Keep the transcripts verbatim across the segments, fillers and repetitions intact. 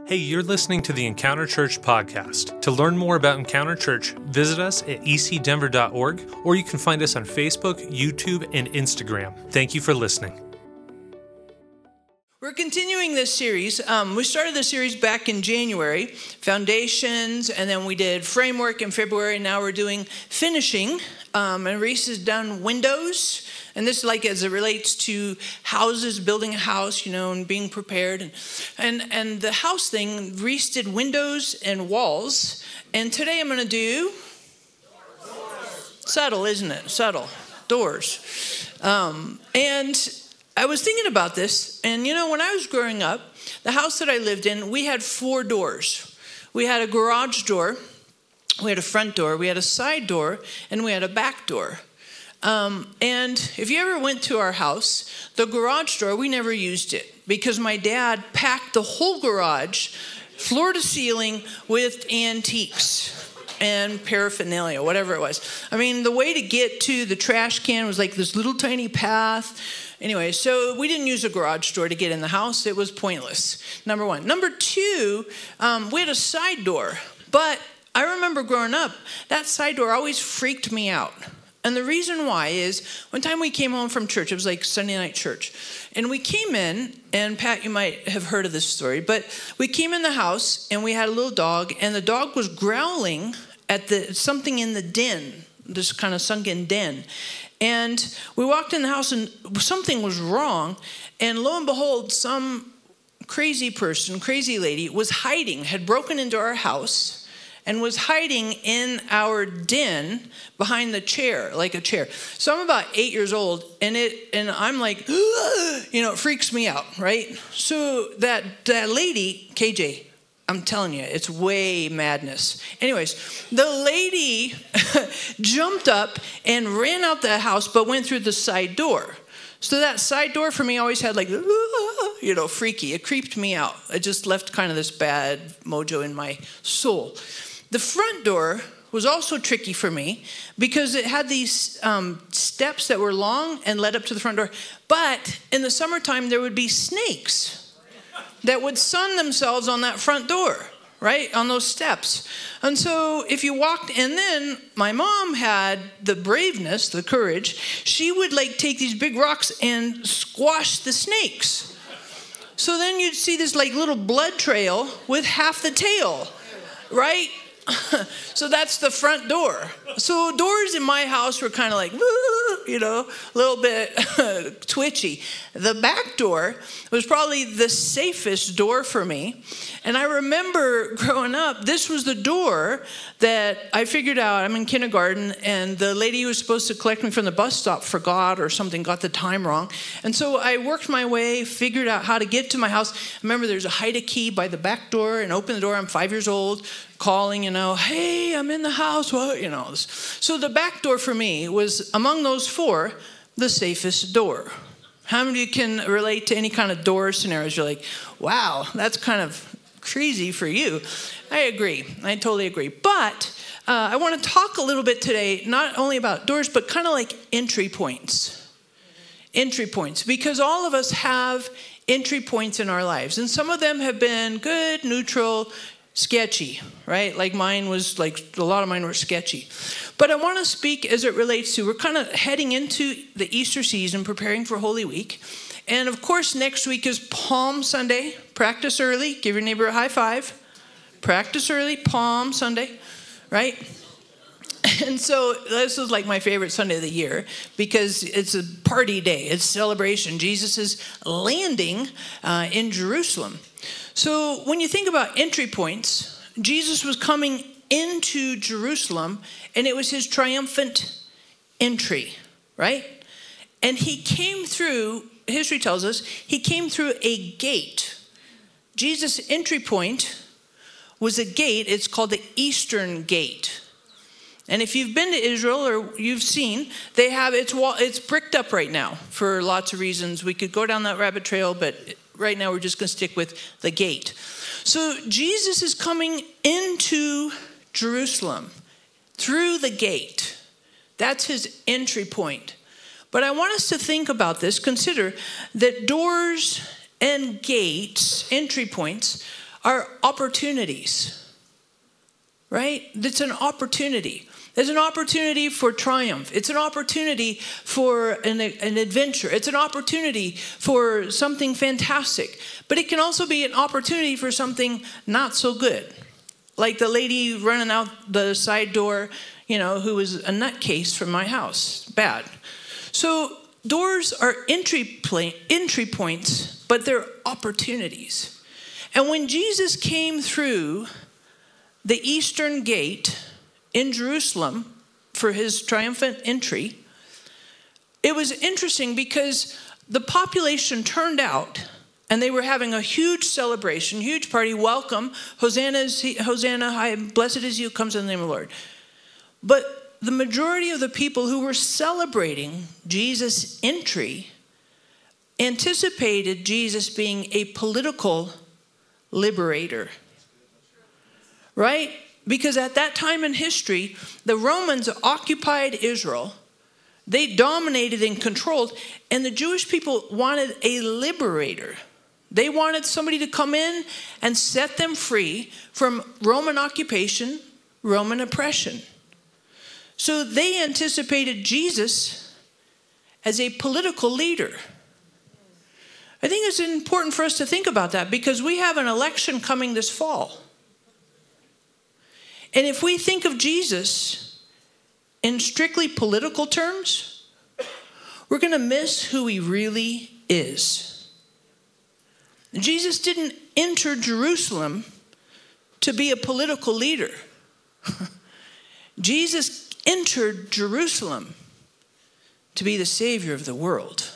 Hey, you're listening to the Encounter Church podcast. To learn more about Encounter Church, visit us at e c denver dot org, or you can find us on Facebook, YouTube, and Instagram. Thank you for listening. We're continuing this series. Um, we started the series back in January, Foundations, and then we did Framework in February. Now we're doing Finishing, um, and Reese has done Windows. And this is like as it relates to houses, building a house, you know, and being prepared. And and, and the house thing, Reese did windows and walls. And today I'm going to do doors. Subtle, isn't it? Subtle. Doors. Um, and I was thinking about this. And, you know, when I was growing up, the house that I lived in, we had four doors. We had a garage door. We had a front door. We had a side door. And we had a back door. Um, and if you ever went to our house, the garage door, we never used it because my dad packed the whole garage, floor to ceiling, with antiques and paraphernalia, whatever it was. I mean, the way to get to the trash can was like this little tiny path. Anyway, so we didn't use a garage door to get in the house. It was pointless, number one. Number two, um, we had a side door. But I remember growing up, that side door always freaked me out. And the reason why is one time we came home from church. It was like Sunday night church. And we came in, and Pat, you might have heard of this story, but we came in the house and we had a little dog, and the dog was growling at the something in the den, this kind of sunken den. And we walked in the house and something was wrong. And lo and behold, some crazy person, crazy lady was hiding, had broken into our house and was hiding in our den behind the chair, like a chair. So I'm about eight years old, and it, and I'm like, you know, it freaks me out, right? So that that lady, K J, I'm telling you, it's way madness. Anyways, the lady jumped up and ran out the house, but went through the side door. So that side door for me always had like, you know, freaky. It creeped me out. It just left kind of this bad mojo in my soul. The front door was also tricky for me because it had these um, steps that were long and led up to the front door. But in the summertime, there would be snakes that would sun themselves on that front door, right, on those steps. And so if you walked, and then my mom had the braveness, the courage, she would like take these big rocks and squash the snakes. So then you'd see this like little blood trail with half the tail, right? So that's the front door. So doors in my house were kind of like, you know, a little bit twitchy. The back door was probably the safest door for me. And I remember growing up, this was the door that I figured out. I'm in kindergarten, and the lady who was supposed to collect me from the bus stop forgot or something, got the time wrong. And so I worked my way, figured out how to get to my house. I remember there's a hide a key by the back door, and open the door. I'm five years old, calling, you know, hey, I'm in the house, what, you know. So the back door for me was, among those four, the safest door. How many of you can relate to any kind of door scenarios? You're like, wow, that's kind of crazy for you. I agree. I totally agree. But uh, I want to talk a little bit today, not only about doors, but kind of like entry points. Entry points. Because all of us have entry points in our lives. And some of them have been good, neutral, sketchy, right? Like mine was, like a lot of mine were sketchy. But I want to speak as it relates to, we're kind of heading into the Easter season, preparing for Holy Week. And of course, next week is Palm Sunday. Practice early. Give your neighbor a high five. Practice early. Palm Sunday, right? And so this is like my favorite Sunday of the year because it's a party day. It's celebration. Jesus is landing uh, in Jerusalem. So when you think about entry points, Jesus was coming into Jerusalem, and it was his triumphant entry, right? And he came through, history tells us, he came through a gate. Jesus' entry point was a gate. It's called the Eastern Gate. And if you've been to Israel or you've seen, they have, it's it's bricked up right now for lots of reasons. We could go down that rabbit trail, but right now we're just going to stick with the gate. So Jesus is coming into Jerusalem through the gate. That's his entry point. But I want us to think about this. Consider that doors and gates, entry points, are opportunities, right? It's an opportunity. It's an opportunity for triumph. It's an opportunity for an, an adventure. It's an opportunity for something fantastic. But it can also be an opportunity for something not so good. Like the lady running out the side door, you know, who was a nutcase from my house. Bad. So doors are entry, pla- entry points, but they're opportunities. And when Jesus came through the eastern gate in Jerusalem for his triumphant entry, it was interesting because the population turned out and they were having a huge celebration, huge party. Welcome. Hosanna, Hosanna, high, blessed is you, comes in the name of the Lord. But the majority of the people who were celebrating Jesus' entry anticipated Jesus being a political liberator. Right? Because at that time in history, the Romans occupied Israel. They dominated and controlled, and the Jewish people wanted a liberator. They wanted somebody to come in and set them free from Roman occupation, Roman oppression. So they anticipated Jesus as a political leader. I think it's important for us to think about that because we have an election coming this fall. And if we think of Jesus in strictly political terms, we're going to miss who he really is. Jesus didn't enter Jerusalem to be a political leader. Jesus entered Jerusalem to be the Savior of the world.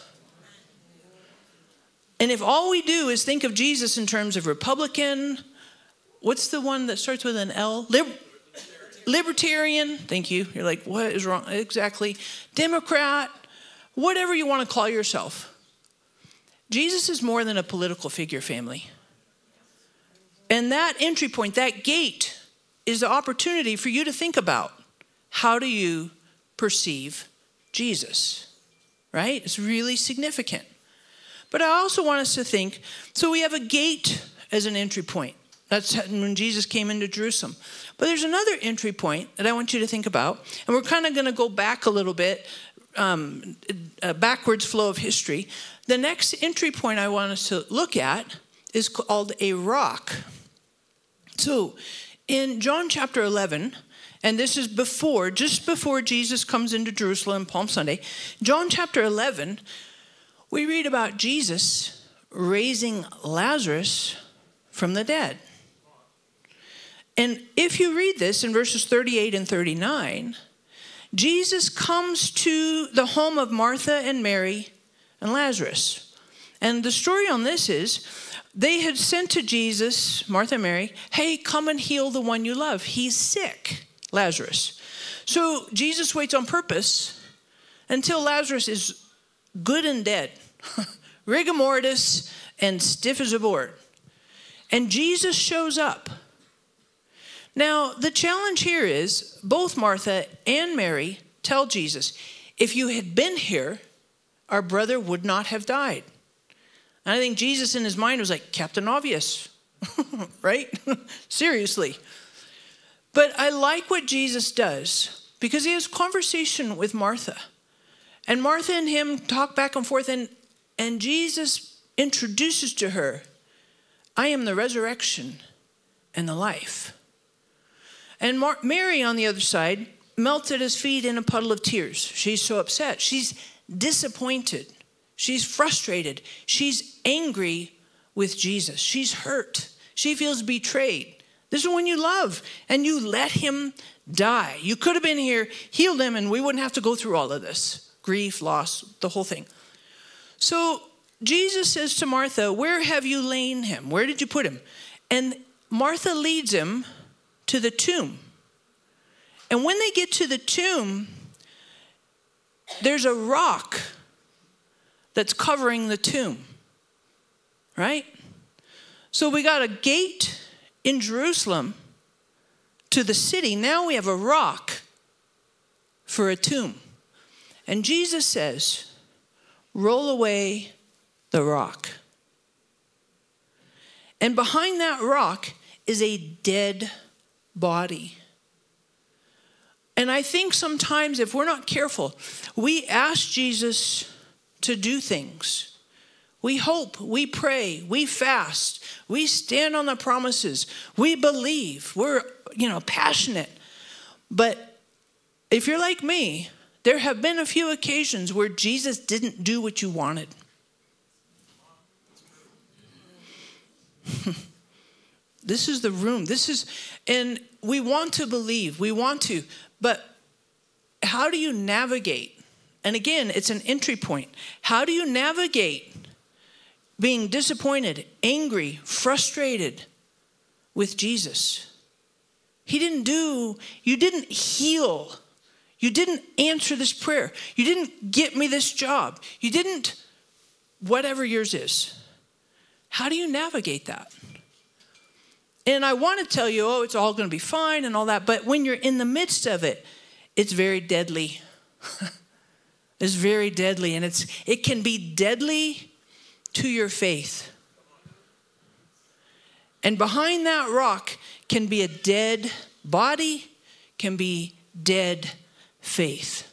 And if all we do is think of Jesus in terms of Republican, what's the one that starts with an L? Lib- Libertarian. Thank you. You're like, what is wrong? Exactly. Democrat, whatever you want to call yourself. Jesus is more than a political figure, family. And that entry point, that gate, is the opportunity for you to think about how do you perceive Jesus, right? It's really significant. But I also want us to think, so we have a gate as an entry point. That's when Jesus came into Jerusalem. But there's another entry point that I want you to think about. And we're kind of going to go back a little bit, um, a backwards flow of history. The next entry point I want us to look at is called a rock. So in John chapter eleven, and this is before, just before Jesus comes into Jerusalem, Palm Sunday, John chapter eleven, we read about Jesus raising Lazarus from the dead. And if you read this in verses thirty-eight and thirty-nine, Jesus comes to the home of Martha and Mary and Lazarus. And the story on this is they had sent to Jesus, Martha and Mary, hey, come and heal the one you love. He's sick, Lazarus. So Jesus waits on purpose until Lazarus is good and dead, rigor mortis and stiff as a board. And Jesus shows up. Now, the challenge here is both Martha and Mary tell Jesus, if you had been here, our brother would not have died. And I think Jesus in his mind was like, Captain Obvious, right? Seriously. But I like what Jesus does because he has conversation with Martha. And Martha and him talk back and forth, and, and Jesus introduces to her, I am the resurrection and the life. And Mar- Mary, on the other side, melts at his feet in a puddle of tears. She's so upset. She's disappointed. She's frustrated. She's angry with Jesus. She's hurt. She feels betrayed. This is one you love, and you let him die. You could have been here, healed him, and we wouldn't have to go through all of this. Grief, loss, the whole thing. So Jesus says to Martha, where have you laid him? Where did you put him? And Martha leads him to the tomb. And when they get to the tomb, there's a rock that's covering the tomb, right? So we got a gate in Jerusalem to the city. Now we have a rock for a tomb. And Jesus says, roll away the rock. And behind that rock is a dead body. And I think sometimes if we're not careful, we ask Jesus to do things. We hope, we pray, we fast, we stand on the promises, we believe, we're, you know, passionate. But if you're like me, there have been a few occasions where Jesus didn't do what you wanted. This is the room. This is, and we want to believe, we want to, but how do you navigate? And again, it's an entry point. How do you navigate being disappointed, angry, frustrated with Jesus? He didn't do, you didn't heal. You didn't answer this prayer. You didn't get me this job. You didn't, whatever yours is. How do you navigate that? And I want to tell you, oh, it's all going to be fine and all that. But when you're in the midst of it, it's very deadly. It's very deadly. And it's it can be deadly to your faith. And behind that rock can be a dead body, can be dead faith.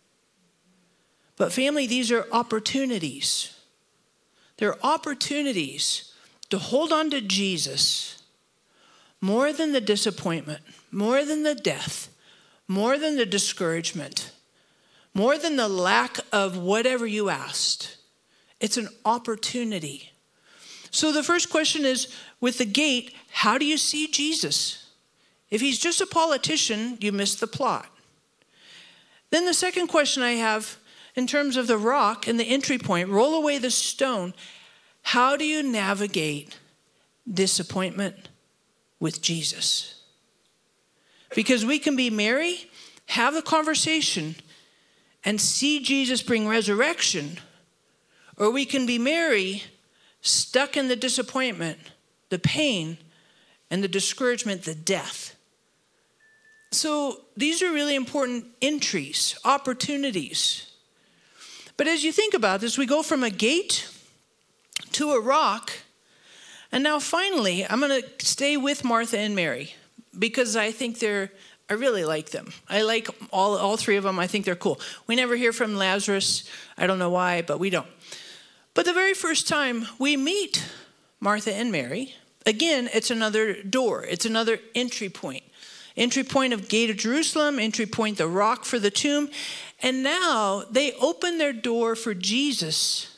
But family, these are opportunities. They're opportunities to hold on to Jesus more than the disappointment, more than the death, more than the discouragement, more than the lack of whatever you asked. It's an opportunity. So the first question is, with the gate, how do you see Jesus? If he's just a politician, you miss the plot. Then the second question I have, in terms of the rock and the entry point, roll away the stone, how do you navigate disappointment with Jesus? Because we can be merry, have a conversation, and see Jesus bring resurrection, or we can be merry, stuck in the disappointment, the pain, and the discouragement, the death. So these are really important entries, opportunities. But as you think about this, we go from a gate to a rock. And now finally, I'm going to stay with Martha and Mary because I think they're, I really like them. I like all, all three of them. I think they're cool. We never hear from Lazarus. I don't know why, but we don't. But the very first time we meet Martha and Mary, again, it's another door. It's another entry point. Entry point of Gate of Jerusalem, entry point the rock for the tomb. And now they open their door for Jesus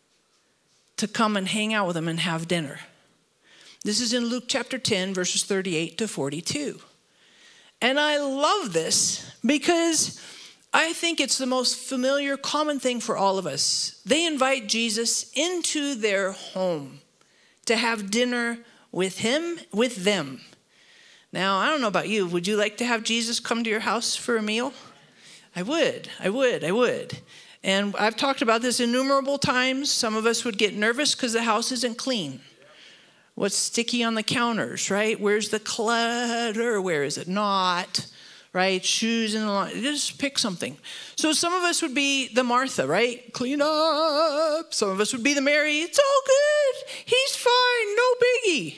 to come and hang out with them and have dinner. This is in Luke chapter ten, verses thirty-eight to forty-two. And I love this because I think it's the most familiar, common thing for all of us. They invite Jesus into their home to have dinner with him, with them. Now, I don't know about you. Would you like to have Jesus come to your house for a meal? I would, I would, I would. And I've talked about this innumerable times. Some of us would get nervous because the house isn't clean. What's sticky on the counters, right? Where's the clutter? Where is it not? Right? Shoes in the lawn. Just pick something. So some of us would be the Martha, right? Clean up. Some of us would be the Mary. It's all good. He's fine. No biggie.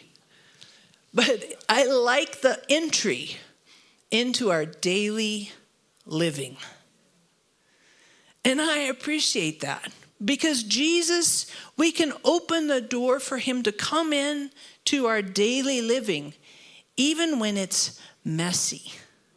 But I like the entry into our daily living. And I appreciate that. Because Jesus, we can open the door for him to come in to our daily living, even when it's messy,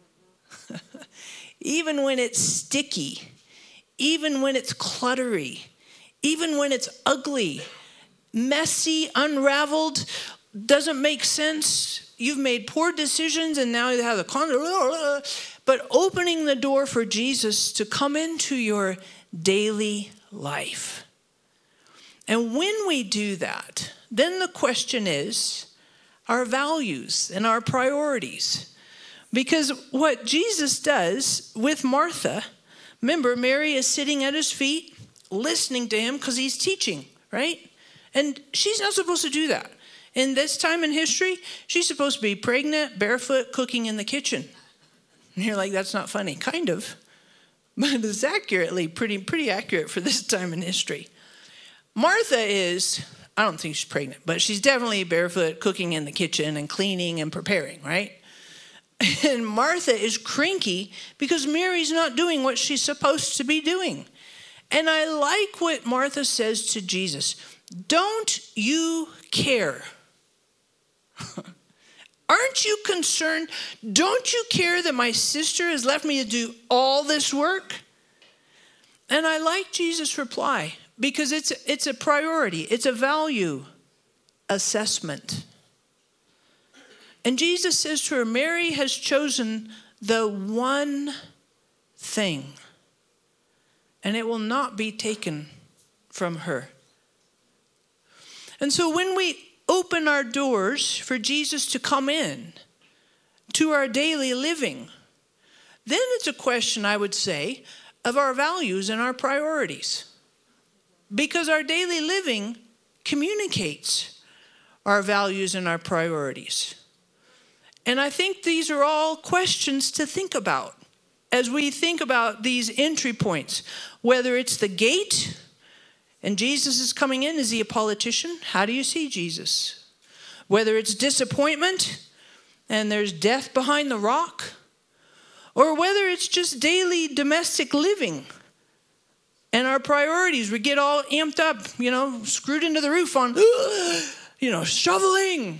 even when it's sticky, even when it's cluttery, even when it's ugly, messy, unraveled, doesn't make sense. You've made poor decisions and now you have the con. But opening the door for Jesus to come into your daily life. And when we do that, then the question is our values and our priorities. Because what Jesus does with Martha, remember, Mary is sitting at his feet, listening to him because he's teaching, right? And she's not supposed to do that. In this time in history, she's supposed to be pregnant, barefoot, cooking in the kitchen. And you're like, that's not funny. Kind of. But it's accurately, pretty, pretty accurate for this time in history. Martha is I don't think she's pregnant, but she's definitely barefoot, cooking in the kitchen and cleaning and preparing, right? And Martha is cranky because Mary's not doing what she's supposed to be doing. And I like what Martha says to Jesus. Don't you care? Aren't you concerned? Don't you care that my sister has left me to do all this work? And I like Jesus' reply because it's, it's a priority. It's a value assessment. And Jesus says to her, Mary has chosen the one thing, and it will not be taken from her. And so when we open our doors for Jesus to come in to our daily living, then it's a question, I would say, of our values and our priorities. Because our daily living communicates our values and our priorities. And I think these are all questions to think about as we think about these entry points, whether it's the gate and Jesus is coming in. Is he a politician? How do you see Jesus? Whether it's disappointment and there's death behind the rock, or whether it's just daily domestic living and our priorities, we get all amped up, you know, screwed into the roof on, you know, shoveling.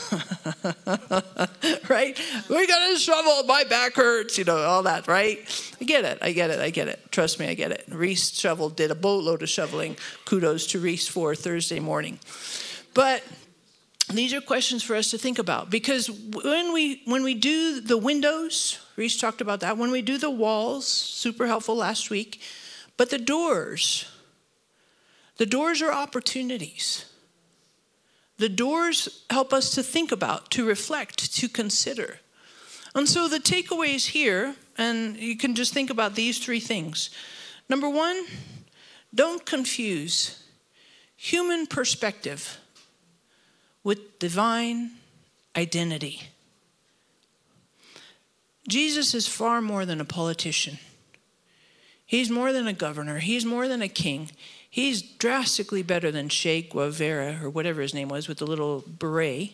Right? We got to shovel. My back hurts, you know, all that, right? I get it. I get it. I get it. Trust me, I get it. Reese shoveled, did a boatload of shoveling. Kudos to Reese for Thursday morning. But these are questions for us to think about, because when we when we do the windows, Reese talked about that. When we do the walls, super helpful last week. But the doors, the doors are opportunities. The doors help us to think about, to reflect, to consider. And so the takeaways here, and you can just think about these three things. Number one, don't confuse human perspective with divine identity. Jesus is far more than a politician. He's more than a governor. He's more than a king. He's drastically better than Che Guevara, or whatever his name was, with the little beret.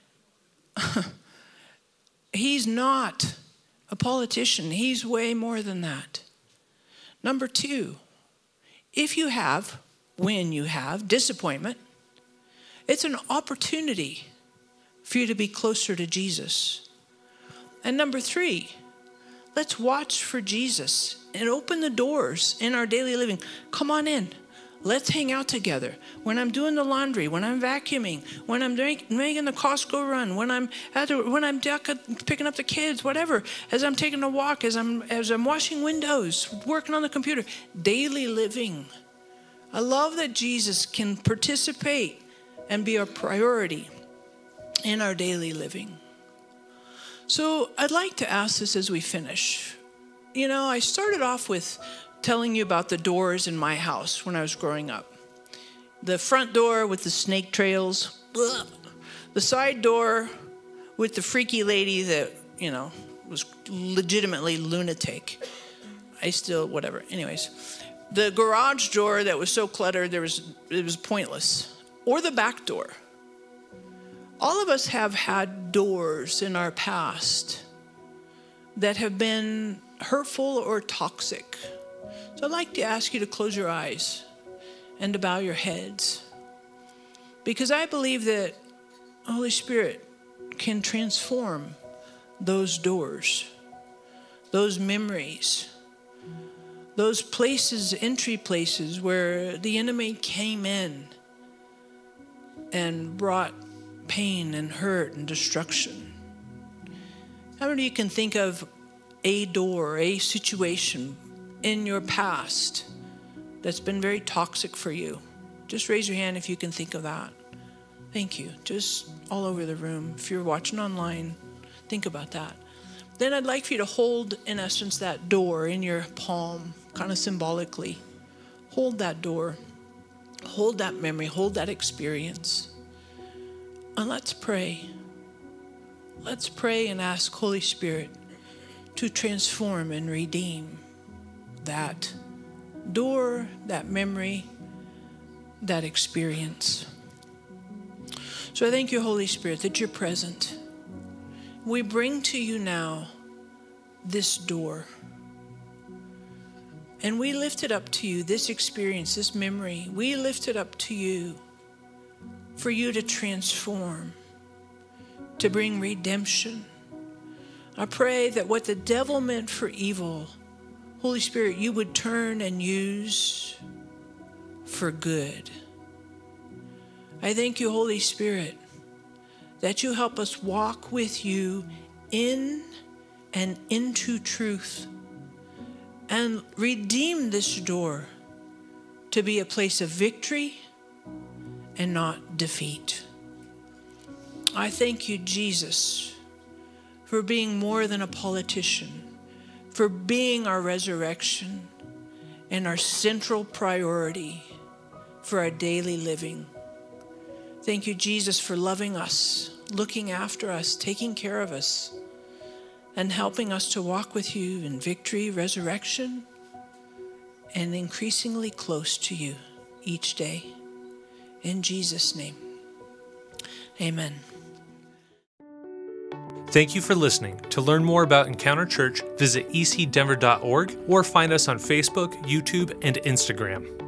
He's not a politician. He's way more than that. Number two, if you have, when you have, disappointment, it's an opportunity for you to be closer to Jesus. And number three, let's watch for Jesus and open the doors in our daily living. Come on in. Let's hang out together. When I'm doing the laundry, when I'm vacuuming, when I'm doing, making the Costco run, when I'm at the, when I'm picking up the kids, whatever, as I'm taking a walk, as I'm as I'm washing windows, working on the computer, daily living. I love that Jesus can participate and be a priority in our daily living. So I'd like to ask this as we finish. You know, I started off with telling you about the doors in my house when I was growing up. The front door with the snake trails. Ugh. The side door with the freaky lady that, you know, was legitimately lunatic. I still, whatever. Anyways. The garage door that was so cluttered, there was it was pointless. Or the back door. All of us have had doors in our past that have been hurtful or toxic. So I'd like to ask you to close your eyes and to bow your heads, because I believe that the Holy Spirit can transform those doors, those memories, those places, entry places where the enemy came in and brought pain and hurt and destruction. How many of you can think of a door, a situation in your past that's been very toxic for you? Just raise your hand if you can think of that. Thank you. Just all over the room. If you're watching online, think about that. Then I'd like for you to hold, in essence, that door in your palm, kind of symbolically. Hold that door. Hold that memory. Hold that experience. And let's pray. Let's pray and ask Holy Spirit to transform and redeem that door, that memory, that experience. So I thank you, Holy Spirit, that you're present. We bring to you now this door. And we lift it up to you, this experience, this memory. We lift it up to you for you to transform, to bring redemption. I pray that what the devil meant for evil, Holy Spirit, you would turn and use for good. I thank you, Holy Spirit, that you help us walk with you in and into truth and redeem this door to be a place of victory and not defeat. I thank you, Jesus, for being more than a politician, for being our resurrection and our central priority for our daily living. Thank you, Jesus, for loving us, looking after us, taking care of us, and helping us to walk with you in victory, resurrection, and increasingly close to you each day. In Jesus' name, amen. Thank you for listening. To learn more about Encounter Church, visit e c denver dot org or find us on Facebook, YouTube, and Instagram.